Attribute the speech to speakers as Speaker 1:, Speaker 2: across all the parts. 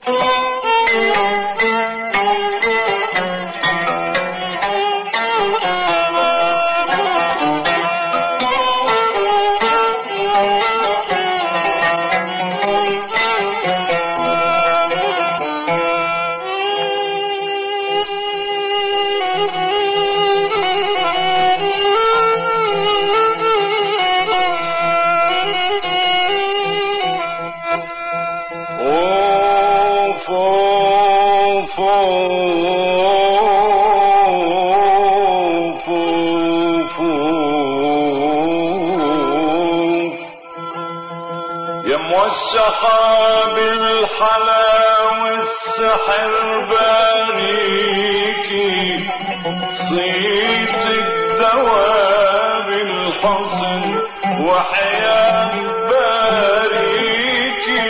Speaker 1: موشحة بالحلا والسحر باريكي صيت الدواء بالحصن وحياة باريكي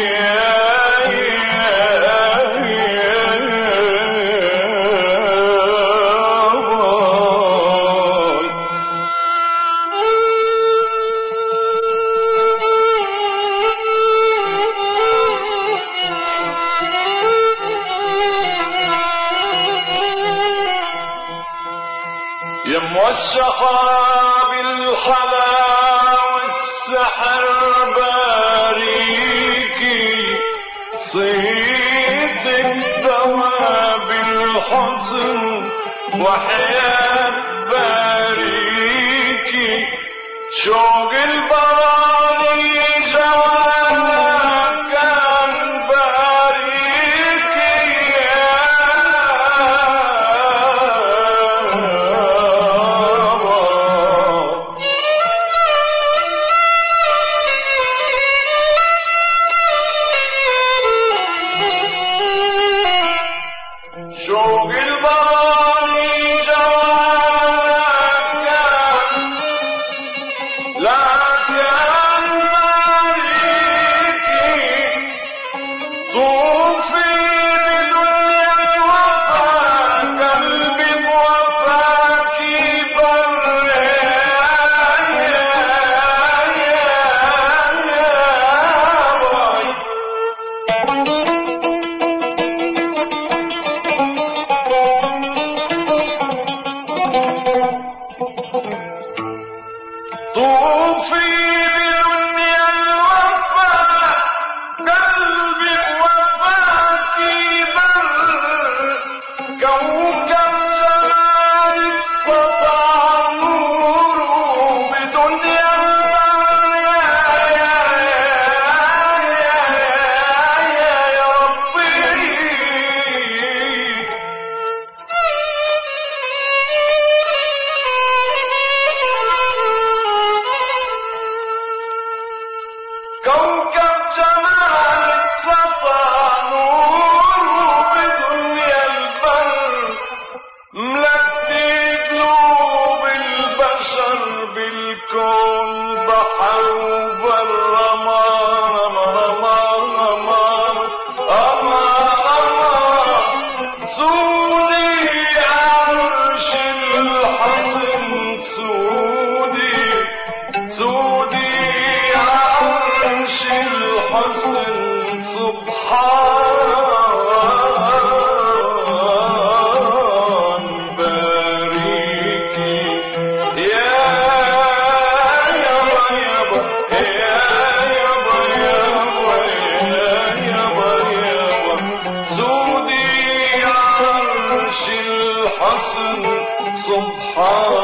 Speaker 1: موشحة بالحلا والسحر باريكي صيت الدواء بالحصن وحياة باريكي شوق البراني جوانا كان باريكي شوق البراني جوانا لا كان مالكي طوفي بدنيا الوفا قلبي بوفاكي طوفي بدنيا الوفا قلبي وفاكي بر كوكب جمالك سطع نوره بدنيا البر يا ربي كوكب جمالك سطع نوره بدنيا البر ملتي قلوب البشر بالكون بحر وبر سودي عرش الحصن سودي عرش الحصن سبحان باريكي يا يابا يابا يا يابا يابا يا يابا يابا سودي عرش الحصن سبحان